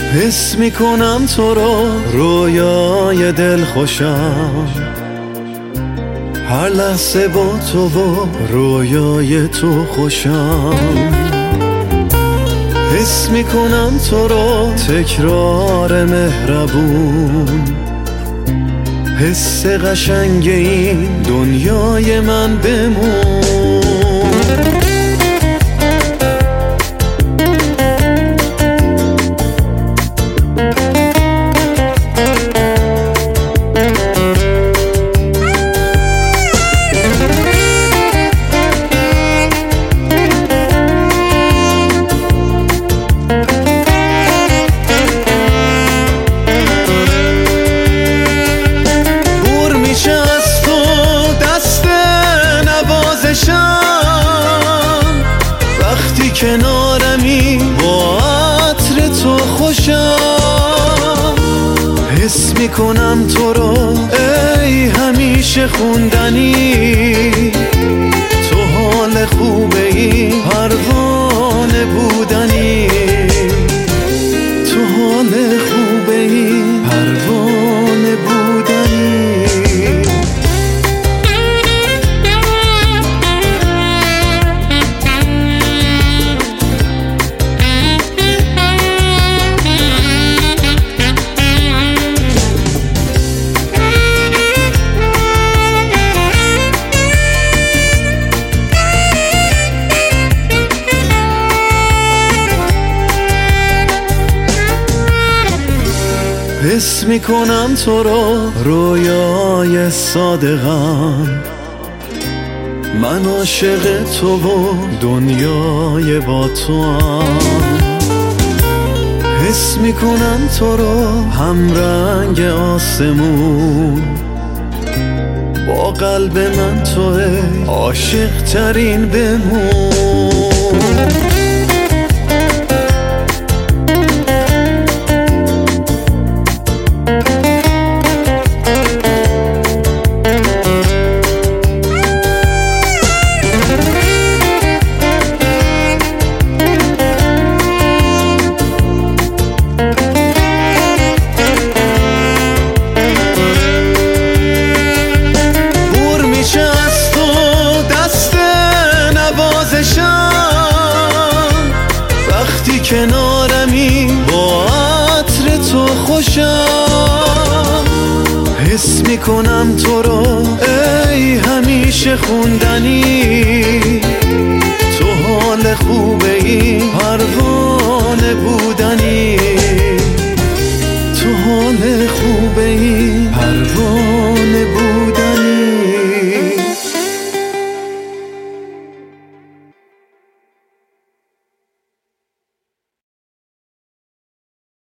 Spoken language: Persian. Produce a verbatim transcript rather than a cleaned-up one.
حس میکنم تو رو رویای دل خوشم، هر لحظه با تو و رویای تو خوشم. حس میکنم تو رو تکرار مهربون، حس قشنگ این دنیای من بمون. وقتی کنارمی با عطر تو خوشم، حس میکنم تو رو ای همیشه خوندنی، تو حال خوبه ای پروانه بودنی، تو حال خوبه ای پروانه بودنی. حس میکنم تو رو رویای صادقم، من عاشق تو و دنیای با تو هم. حس میکنم تو رو همرنگ آسمون، با قلب من تو عاشق ترین بمون. وقتی کنارمی با عطر تو خوشم، حس میکنم تو رو ای همیشه خوندنی، تو حال خوبه ای پروانه